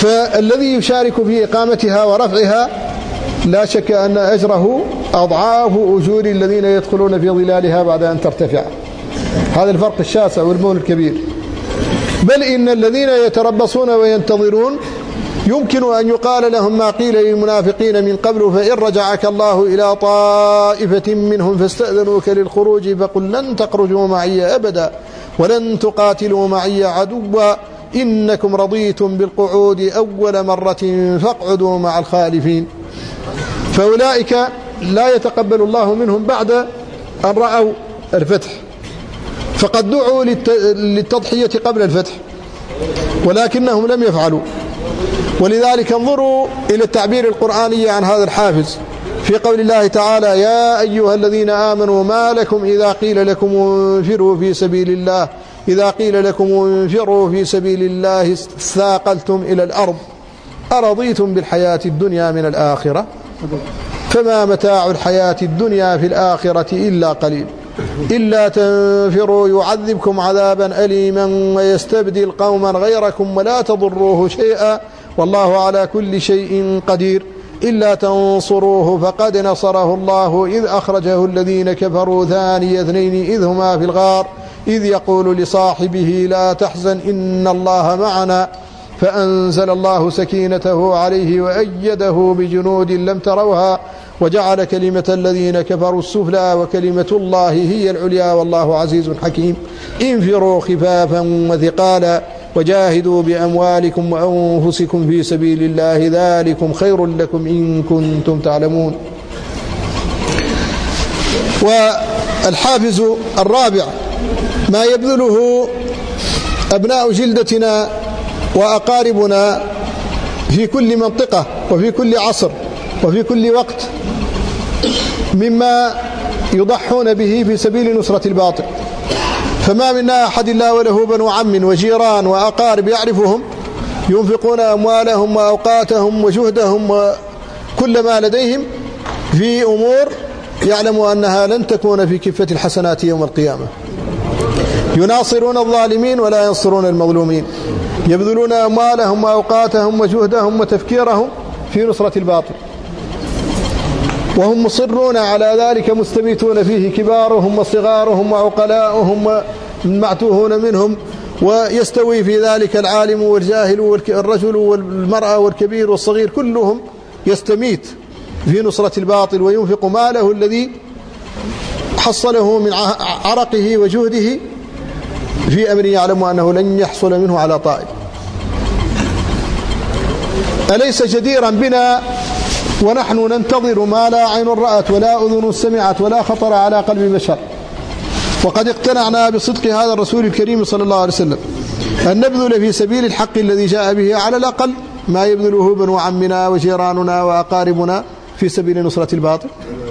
فالذي يشارك في إقامتها ورفعها لا شك أن أجره أضعاف أجور الذين يدخلون في ظلالها بعد أن ترتفع. هذا الفرق الشاسع والمول الكبير. بل إن الذين يتربصون وينتظرون يمكن أن يقال لهم ما قيل للمنافقين من قبل: فإن رجعك الله إلى طائفة منهم فاستأذنوك للخروج فقل لن تخرجوا معي أبدا ولن تقاتلوا معي عدوا إنكم رضيتم بالقعود أول مرة فاقعدوا مع الخالفين. فأولئك لا يتقبل الله منهم بعد أن رأوا الفتح، فقد دعوا للتضحية قبل الفتح ولكنهم لم يفعلوا. ولذلك انظروا إلى التعبير القرآني عن هذا الحافز في قول الله تعالى: يا أيها الذين آمنوا ما لكم إذا قيل لكم انفروا في سبيل الله إذا قيل لكم انفروا في سبيل الله استثاقلتم إلى الأرض أرضيتم بالحياة الدنيا من الآخرة فما متاع الحياة الدنيا في الآخرة إلا قليل إلا تنفروا يعذبكم عذابا أليما ويستبدل قوما غيركم ولا تضروه شيئا والله على كل شيء قدير إلا تنصروه فقد نصره الله إذ أخرجه الذين كفروا ثاني اثنين إذ هما في الغار إذ يقول لصاحبه لا تحزن إن الله معنا فأنزل الله سكينته عليه وأيده بجنود لم تروها وجعل كلمة الذين كفروا السفلى وكلمة الله هي العليا والله عزيز حكيم. انفروا خفافا وثقالا وجاهدوا بأموالكم وأنفسكم في سبيل الله ذلكم خير لكم إن كنتم تعلمون. والحافز الرابع ما يبذله أبناء جلدتنا وأقاربنا في كل منطقة وفي كل عصر وفي كل وقت مما يضحون به في سبيل نصرة الباطل. فما منا أحد الله وله بنو عم وجيران وأقارب يعرفهم ينفقون أموالهم وأوقاتهم وجهدهم وكل ما لديهم في أمور يعلموا أنها لن تكون في كفة الحسنات يوم القيامة. يناصرون الظالمين ولا ينصرون المظلومين، يبذلون أموالهم وأوقاتهم وجهدهم وتفكيرهم في نصرة الباطل وهم مصرون على ذلك مستميتون فيه كبارهم وصغارهم وعقلاؤهم والمعتوهون منهم، ويستوي في ذلك العالم والجاهل والرجل والمرأة والكبير والصغير كلهم يستميت في نصرة الباطل وينفق ماله الذي حصله من عرقه وجهده في أمر يعلم أنه لن يحصل منه على طائل. أليس جديرا بنا ونحن ننتظر ما لا عين رأت ولا أذن سمعت ولا خطر على قلب بشر وقد اقتنعنا بصدق هذا الرسول الكريم صلى الله عليه وسلم أن نبذل في سبيل الحق الذي جاء به على الأقل ما يبذله بنو عمنا وجيراننا وأقاربنا في سبيل نصرة الباطل؟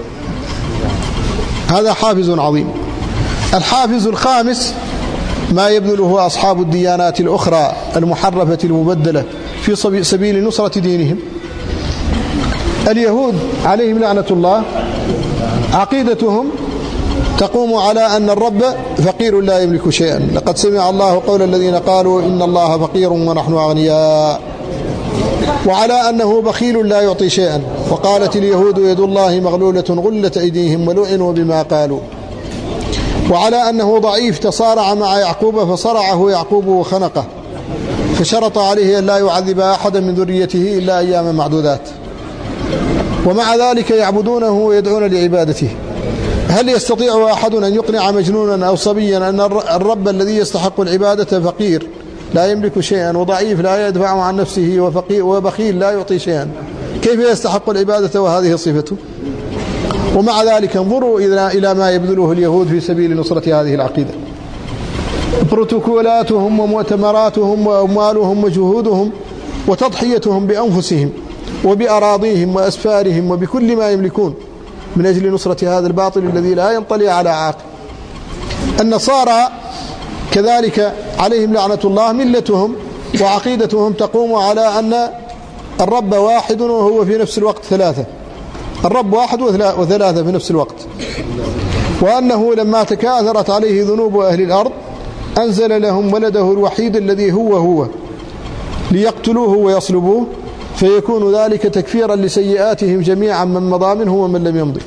هذا حافز عظيم. الحافز الخامس ما يبذله أصحاب الديانات الأخرى المحرفة المبدلة في سبيل نصرة دينهم. اليهود عليهم لعنة الله عقيدتهم تقوم على أن الرب فقير لا يملك شيئا. لقد سمع الله قول الذين قالوا إن الله فقير ونحن أغنياء، وعلى أنه بخيل لا يعطي شيئا. وقالت اليهود يد الله مغلولة غلت أيديهم ولعنوا بما قالوا. وعلى أنه ضعيف تصارع مع يعقوب فصرعه يعقوب وخنقه فشرط عليه أن لا يعذب أحدا من ذريته إلا أيام معدودات. ومع ذلك يعبدونه ويدعون لعبادته. هل يستطيع أحد أن يقنع مجنونا أو صبيا أن الرب الذي يستحق العبادة فقير لا يملك شيئا وضعيف لا يدفع عن نفسه وبخيل لا يعطي شيئا؟ كيف يستحق العبادة وهذه صفته؟ ومع ذلك انظروا إلى ما يبذله اليهود في سبيل نصرة هذه العقيدة. بروتوكولاتهم ومؤتمراتهم وأموالهم وجهودهم وتضحيتهم بأنفسهم وبأراضيهم وأسفارهم وبكل ما يملكون من أجل نصرة هذا الباطل الذي لا ينطلي على عاقل. النصارى كذلك عليهم لعنة الله ملتهم وعقيدتهم تقوم على أن الرب واحد وهو في نفس الوقت ثلاثة. الرب واحد وثلاثة في نفس الوقت، وأنه لما تكاثرت عليه ذنوب أهل الأرض أنزل لهم ولده الوحيد الذي هو هو ليقتلوه ويصلبوه، فيكون ذلك تكفيرا لسيئاتهم جميعا من مضى منه ومن لم يمضي.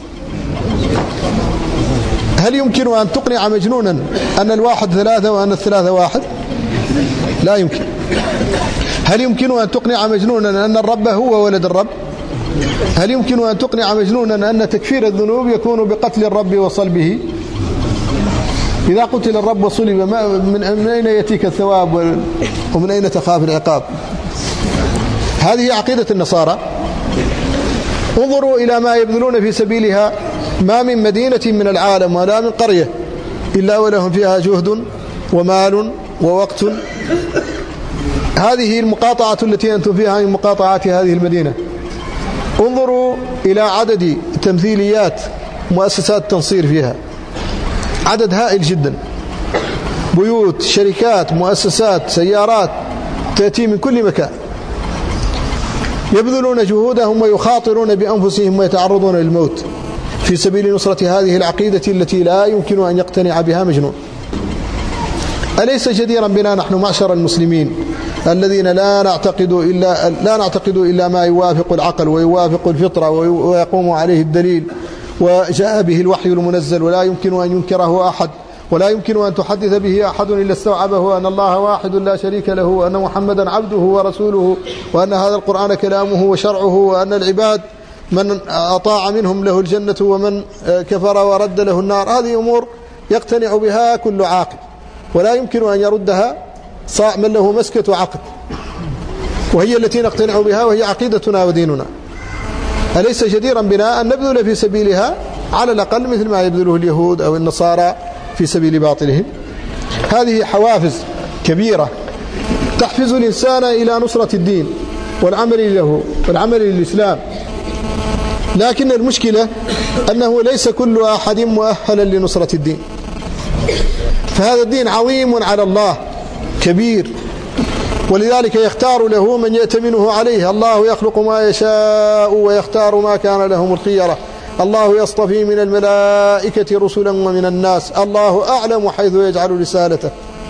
هل يمكن أن تقنع مجنونا أن الواحد ثلاثة وأن الثلاثة واحد؟ لا يمكن. هل يمكن أن تقنع مجنونا أن الرب هو ولد الرب؟ هل يمكن أن تقنع مجنونا أن تكفير الذنوب يكون بقتل الرب وصلبه؟ إذا قتل الرب وصلب من أين يأتيك الثواب ومن أين تخاف العقاب؟ هذه عقيدة النصارى. انظروا إلى ما يبذلون في سبيلها. ما من مدينة من العالم ولا من قرية إلا ولهم فيها جهد ومال ووقت. هذه المقاطعة التي أنتم فيها من مقاطعات هذه المدينة. انظروا إلى عدد تمثيليات مؤسسات التنصير فيها، عدد هائل جدا، بيوت، شركات، مؤسسات، سيارات تأتي من كل مكان، يبذلون جهودهم ويخاطرون بأنفسهم ويتعرضون للموت في سبيل نصرة هذه العقيدة التي لا يمكن أن يقتنع بها مجنون. أليس جديرا بنا نحن معشر المسلمين الذين لا نعتقد إلا لا نعتقد إلا ما يوافق العقل ويوافق الفطرة ويقوم عليه الدليل وجاء به الوحي المنزل، ولا يمكن أن ينكره أحد، ولا يمكن أن تحدث به أحد إلا استوعبه أن الله واحد لا شريك له، وأن محمدا عبده ورسوله، وأن هذا القرآن كلامه وشرعه، وأن العباد من أطاع منهم له الجنة ومن كفر ورد له النار. هذه أمور يقتنع بها كل عاقل، ولا يمكن أن يردها من له مسكة عقل، وهي التي نقتنع بها، وهي عقيدتنا وديننا. أليس جديرا بنا أن نبذل في سبيلها على الأقل مثل ما يبذله اليهود أو النصارى في سبيل باطلهم؟ هذه حوافز كبيرة تحفز الإنسان إلى نصرة الدين والعمل له والعمل للإسلام. لكن المشكلة أنه ليس كل أحد مؤهلا لنصرة الدين، فهذا الدين عظيم على الله كبير، ولذلك يختار له من يأتمنه عليه. الله يخلق ما يشاء ويختار ما كان لهم الخيرة. الله يصطفي من الملائكة رسلا ومن الناس. الله أعلم حيث يجعل رسالته.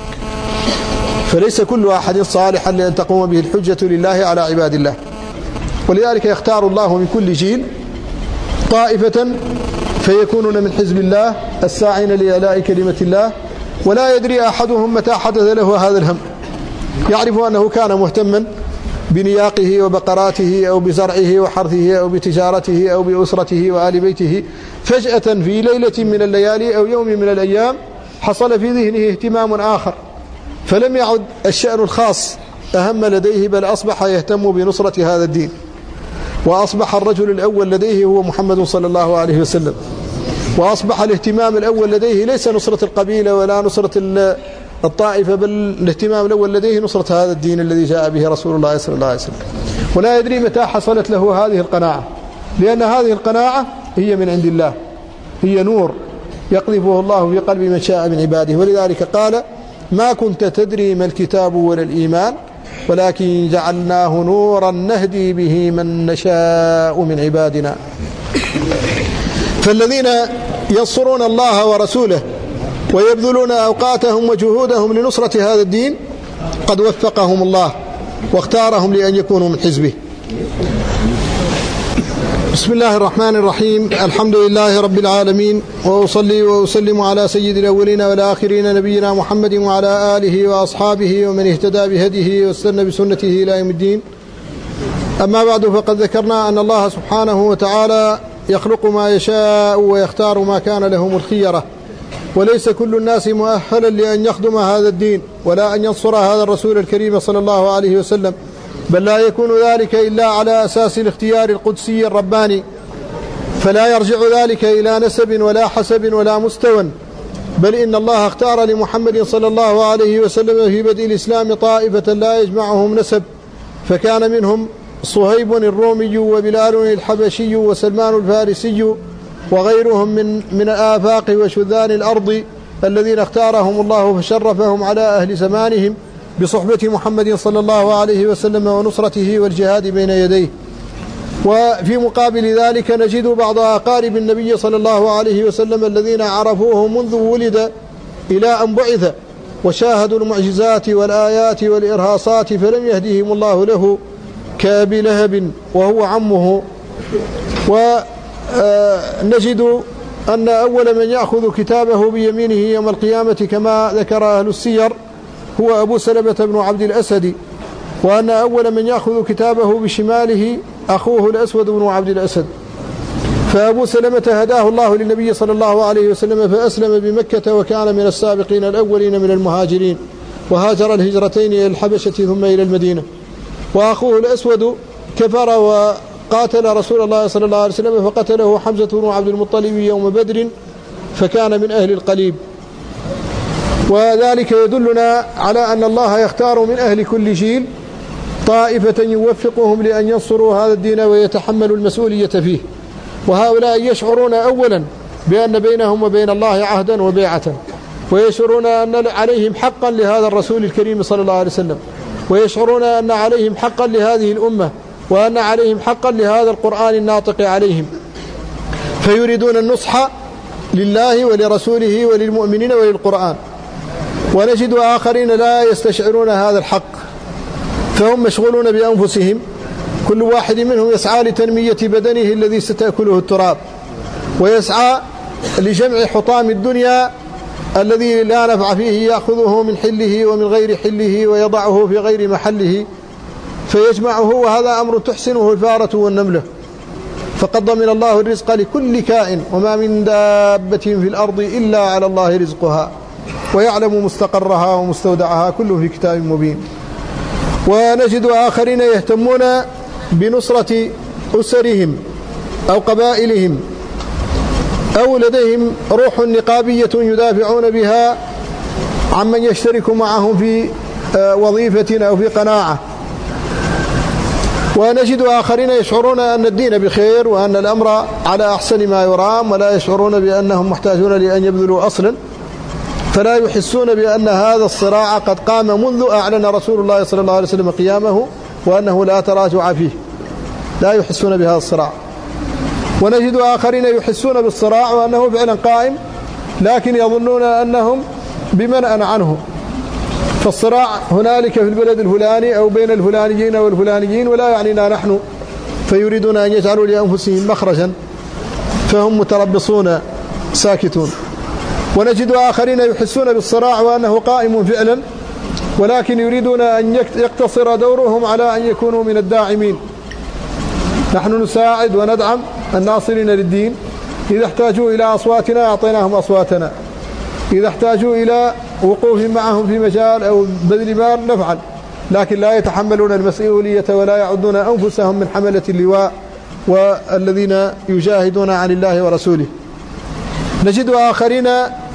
فليس كل أحد صالحا لأن تقوم به الحجة لله على عباد الله، ولذلك يختار الله من كل جيل طائفة فيكونون من حزب الله الساعين لإعلاء كلمة الله. ولا يدري أحدهم متى حدث له هذا الهم. يعرف أنه كان مهتما بنياقه وبقراته أو بزرعه وحرثه أو بتجارته أو بأسرته وآل بيته، فجأة في ليلة من الليالي أو يوم من الأيام حصل في ذهنه اهتمام آخر، فلم يعد الشأن الخاص أهم لديه، بل أصبح يهتم بنصرة هذا الدين. وأصبح الرجل الأول لديه هو محمد صلى الله عليه وسلم، وأصبح الاهتمام الأول لديه ليس نصرة القبيلة ولا نصرة الطائفة، بل الاهتمام الأول لديه نصرة هذا الدين الذي جاء به رسول الله صلى الله عليه وسلم. ولا يدري متى حصلت له هذه القناعة، لأن هذه القناعة هي من عند الله، هي نور يقذفه الله في قلب من شاء من عباده. ولذلك قال: ما كنت تدري ما الكتاب ولا الإيمان ولكن جعلناه نورا نهدي به من نشاء من عبادنا. فالذين ينصرون الله ورسوله ويبذلون أوقاتهم وجهودهم لنصرة هذا الدين قد وفقهم الله واختارهم لأن يكونوا من حزبه. بسم الله الرحمن الرحيم. الحمد لله رب العالمين، وأصلي وأسلم على سيد الأولين والآخرين نبينا محمد وعلى آله وأصحابه ومن اهتدى بهديه واستنى بسنته إلى يوم الدين. أما بعد، فقد ذكرنا أن الله سبحانه وتعالى يخلق ما يشاء ويختار ما كان لهم الخيرة، وليس كل الناس مؤهلا لأن يخدم هذا الدين ولا أن ينصر هذا الرسول الكريم صلى الله عليه وسلم، بل لا يكون ذلك إلا على أساس الاختيار القدسي الرباني، فلا يرجع ذلك إلى نسب ولا حسب ولا مستوى، بل إن الله اختار لمحمد صلى الله عليه وسلم في بدء الإسلام طائفة لا يجمعهم نسب، فكان منهم صهيب الرومي وبلال الحبشي وسلمان الفارسي وغيرهم من من الآفاق وشذان الأرض الذين اختارهم الله فشرفهم على أهل زمانهم بصحبة محمد صلى الله عليه وسلم ونصرته والجهاد بين يديه. وفي مقابل ذلك نجد بعض أقارب النبي صلى الله عليه وسلم الذين عرفوه منذ ولد إلى أن بعث وشاهدوا المعجزات والآيات والإرهاصات فلم يهديهم الله له كأبي لهب وهو عمه. ونجد أن أول من يأخذ كتابه بيمينه يوم القيامة كما ذكر أهل السير هو أبو سلمة بن عبد الأسد، وأن أول من يأخذ كتابه بشماله أخوه الأسود بن عبد الأسد. فأبو سلمة هداه الله للنبي صلى الله عليه وسلم فأسلم بمكة وكان من السابقين الأولين من المهاجرين، وهاجر الهجرتين إلى الحبشة ثم إلى المدينة. وأخوه الأسود كفر وقاتل رسول الله صلى الله عليه وسلم فقتله حمزة بن عبد المطلب يوم بدر فكان من أهل القليب. وذلك يدلنا على أن الله يختار من أهل كل جيل طائفة يوفقهم لأن ينصروا هذا الدين ويتحملوا المسؤولية فيه. وهؤلاء يشعرون أولا بأن بينهم وبين الله عهدا وبيعة، ويشعرون أن عليهم حقا لهذا الرسول الكريم صلى الله عليه وسلم، ويشعرون أن عليهم حقا لهذه الأمة، وأن عليهم حقا لهذا القرآن الناطق عليهم، فيريدون النصح لله ولرسوله وللمؤمنين وللقرآن. ونجد آخرين لا يستشعرون هذا الحق، فهم مشغولون بأنفسهم، كل واحد منهم يسعى لتنمية بدنه الذي ستأكله التراب، ويسعى لجمع حطام الدنيا الذي لا نفع فيه يأخذه من حله ومن غير حله ويضعه في غير محله فيجمعه، وهذا أمر تحسنه الفارة والنملة. فقد ضمن الله الرزق لكل كائن وما من دابة في الأرض إلا على الله رزقها ويعلم مستقرها ومستودعها كله في كتاب مبين. ونجد آخرين يهتمون بنصرة أسرهم أو قبائلهم، أو لديهم روح نقابية يدافعون بها عمن يشترك معهم في وظيفة أو في قناعة. ونجد آخرين يشعرون أن الدين بخير وأن الأمر على أحسن ما يرام، ولا يشعرون بأنهم محتاجون لأن يبذلوا أصلا، فلا يحسون بأن هذا الصراع قد قام منذ أعلن رسول الله صلى الله عليه وسلم قيامه وأنه لا تراجع فيه، لا يحسون بهذا الصراع. ونجد آخرين يحسون بالصراع وأنه فعلا قائم، لكن يظنون أنهم بمنأ عنه، فالصراع هنالك في البلد الفلاني أو بين الفلانيين والفلانيين ولا يعنينا نحن، فيريدون أن يجعلوا لأنفسهم مخرجا فهم متربصون ساكتون. ونجد آخرين يحسون بالصراع وأنه قائم فعلا، ولكن يريدون أن يقتصر دورهم على أن يكونوا من الداعمين. نحن نساعد وندعم الناصرين للدين، إذا احتاجوا إلى أصواتنا أعطيناهم أصواتنا، إذا احتاجوا إلى وقوف معهم في مجال أو بذل مال نفعل، لكن لا يتحملون المسؤولية ولا يعدون أنفسهم من حملة اللواء والذين يجاهدون عن الله ورسوله. نجد آخرين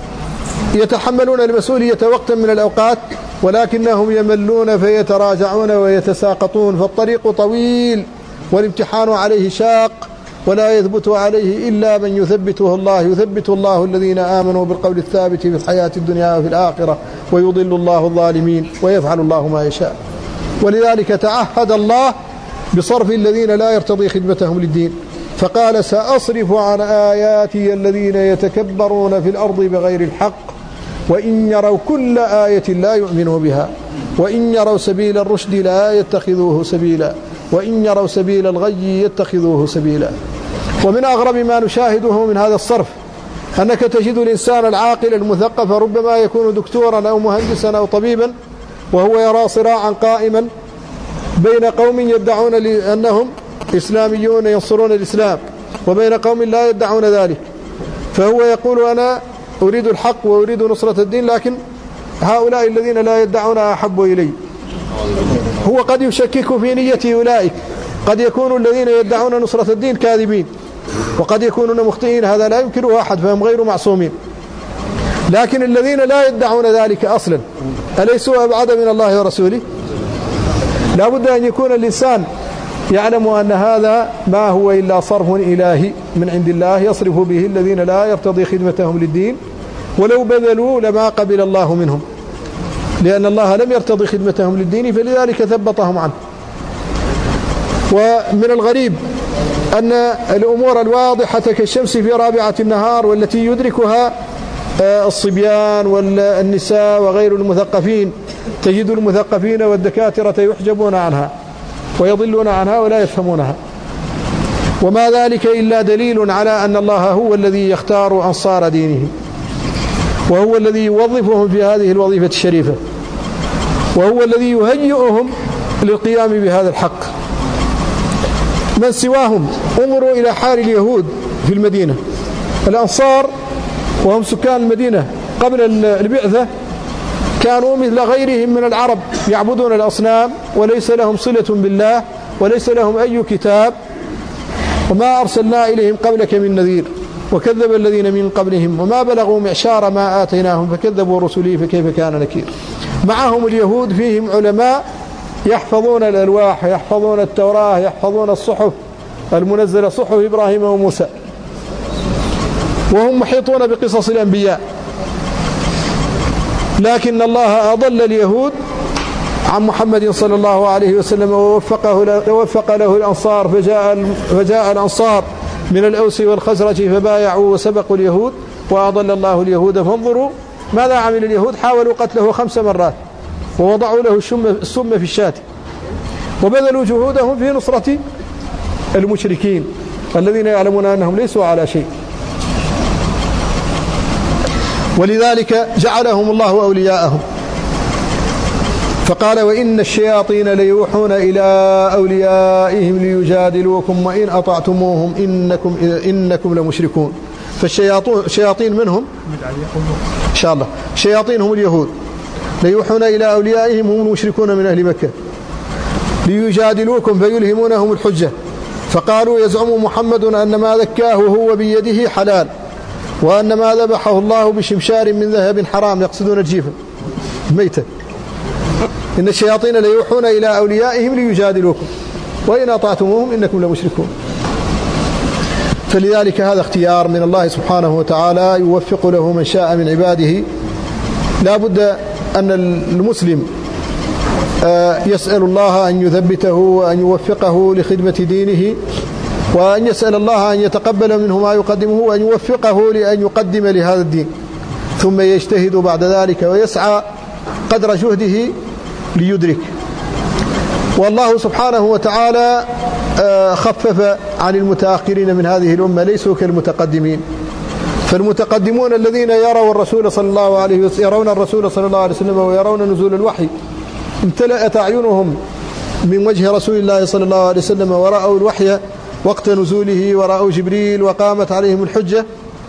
يتحملون المسؤولية وقتا من الأوقات، ولكنهم يملون فيتراجعون ويتساقطون، فالطريق طويل والامتحان عليه شاق، ولا يثبت عليه إلا من يثبته الله. يثبت الله الذين آمنوا بالقول الثابت في الحياة الدنيا وفي الآخرة، ويضل الله الظالمين ويفعل الله ما يشاء. ولذلك تعهد الله بصرف الذين لا يرتضي خدمتهم للدين، فقال سأصرف عن آياتي الذين يتكبرون في الأرض بغير الحق وإن يروا كل آية لا يؤمنوا بها وإن يروا سبيل الرشد لا يتخذوه سبيلا وإن يروا سبيل الغي يتخذوه سبيلا. ومن أغرب ما نشاهده من هذا الصرف أنك تجد الإنسان العاقل المثقف ربما يكون دكتورا أو مهندسا أو طبيبا، وهو يرى صراعا قائما بين قوم يدعون أنهم إسلاميون ينصرون الإسلام وبين قوم لا يدعون ذلك، فهو يقول أنا أريد الحق وأريد نصرة الدين، لكن هؤلاء الذين لا يدعون أحب إلي. هو قد يشكك في نية أولئك، قد يكون الذين يدعون نصرة الدين كاذبين وقد يكونون مخطئين، هذا لا يمكنه أحد، فهم غير معصومين. لكن الذين لا يدعون ذلك أصلا أليسوا أبعد من الله ورسوله؟ لا بد أن يكون الإنسان يعلم أن هذا ما هو إلا صرف إلهي من عند الله يصرف به الذين لا يرتضي خدمتهم للدين، ولو بذلوا لما قبل الله منهم، لأن الله لم يرتضي خدمتهم للدين فلذلك ثبطهم عنه. ومن الغريب أن الأمور الواضحة كالشمس في رابعة النهار والتي يدركها الصبيان والنساء وغير المثقفين، تجد المثقفين والدكاترة يحجبون عنها ويضلون عنها ولا يفهمونها، وما ذلك إلا دليل على أن الله هو الذي يختار أنصار دينه، وهو الذي يوظفهم في هذه الوظيفة الشريفة، وهو الذي يهيئهم للقيام بهذا الحق. من سواهم، انظروا إلى حال اليهود في المدينة. الأنصار وهم سكان المدينة قبل البعثة كانوا مثل غيرهم من العرب يعبدون الأصنام وليس لهم صلة بالله وليس لهم أي كتاب، وما أرسلنا إليهم قبلك من نذير، وكذب الذين من قبلهم وما بلغوا معشار ما آتيناهم فكذبوا رسلي فكيف كان نكير. معهم اليهود فيهم علماء يحفظون الألواح، يحفظون التوراة، يحفظون الصحف المنزلة، صحف إبراهيم وموسى، وهم محيطون بقصص الأنبياء. لكن الله أضل اليهود عن محمد صلى الله عليه وسلم ووفقه ووفق له الأنصار، فجاء فجاء الأنصار من الأوس والخزرج فبايعوا وسبقوا اليهود، وأضل الله اليهود. فانظروا ماذا عمل اليهود، حاولوا قتله خمس مرات ووضعوا له السم في الشاة، وبذلوا جهودهم في نصرة المشركين الذين يعلمون أنهم ليسوا على شيء. ولذلك جعلهم الله أولياءهم، فقال وإن الشياطين ليوحون إلى أوليائهم ليجادلوكم وإن أطعتموهم إنكم, إنكم لمشركون. فالشياطين منهم إن شاء الله، الشياطين هم اليهود، ليوحون إلى أوليائهم هم المشركون من أهل مكة ليجادلوكم فيلهمونهم الحجة. فقالوا يزعم محمد أن ما ذكاه هو بيده حلال، وأن ما ذبحه الله بشمشار من ذهب حرام، يقصدون الجيفة ميتة. إن الشياطين ليوحون إلى أوليائهم ليجادلوكم وإن أطعتموهم إنكم لمشركون. فلذلك هذا اختيار من الله سبحانه وتعالى يوفق له من شاء من عباده. لا بد أن المسلم يسأل الله أن يثبته وأن يوفقه لخدمة دينه، وأن يسأل الله أن يتقبل منه ما يقدمه وأن يوفقه لأن يقدم لهذا الدين، ثم يجتهد بعد ذلك ويسعى قدر جهده ليدرك. والله سبحانه وتعالى خفف عن المتأخرين من هذه الأمة، ليسوا كالمتقدمين. فالمتقدمون الذين يرون الرسول صلى الله عليه وسلم يرون الرسول صلى الله عليه وسلم ويرون نزول الوحي امتلأت أعينهم من وجه رسول الله صلى الله عليه وسلم، ورأوا الوحي وقت نزوله، ورأوا جبريل وقامت عليهم الحجة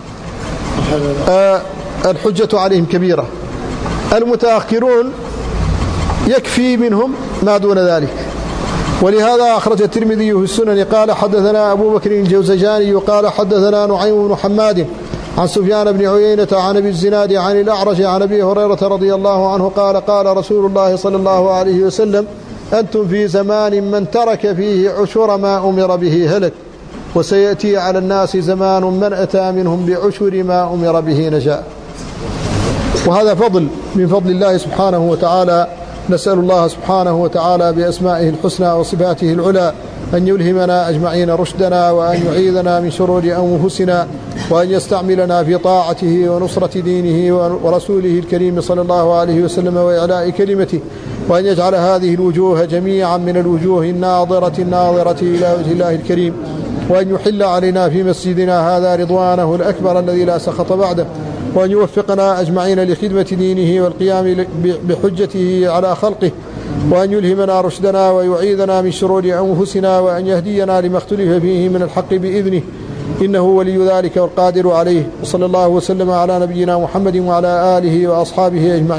آه الحجة عليهم كبيرة. المتأخرون يكفي منهم ما دون ذلك. ولهذا أخرج الترمذي في السنن قال حدثنا أبو بكر الجوزجاني قال حدثنا نعيم بن حماد عن سفيان بن عيينة عن أبي الزناد عن الأعرج عن أبي هريرة رضي الله عنه قال قال رسول الله صلى الله عليه وسلم أنتم في زمان من ترك فيه عشر ما أمر به هلك، وسيأتي على الناس زمان من أتى منهم بعشر ما أمر به نجا. وهذا فضل من فضل الله سبحانه وتعالى. نسأل الله سبحانه وتعالى بأسمائه الحسنى وصفاته العلى أن يلهمنا أجمعين رشدنا، وأن يعيذنا من شرور أنفسنا، وأن يستعملنا في طاعته ونصرة دينه ورسوله الكريم صلى الله عليه وسلم وإعلاء كلمته، وأن يجعل هذه الوجوه جميعا من الوجوه الناظرة الناظرة إلى وجه الله الكريم، وأن يحل علينا في مسجدنا هذا رضوانه الأكبر الذي لا سخط بعده، وأن يوفقنا أجمعين لخدمة دينه والقيام بحجته على خلقه، وأن يلهمنا رشدنا ويعيذنا من شرور أنفسنا، وأن يهدينا لما اختلف فيه من الحق بإذنه، إنه ولي ذلك والقادر عليه. وصلى الله وسلم على نبينا محمد وعلى آله وأصحابه أجمعين.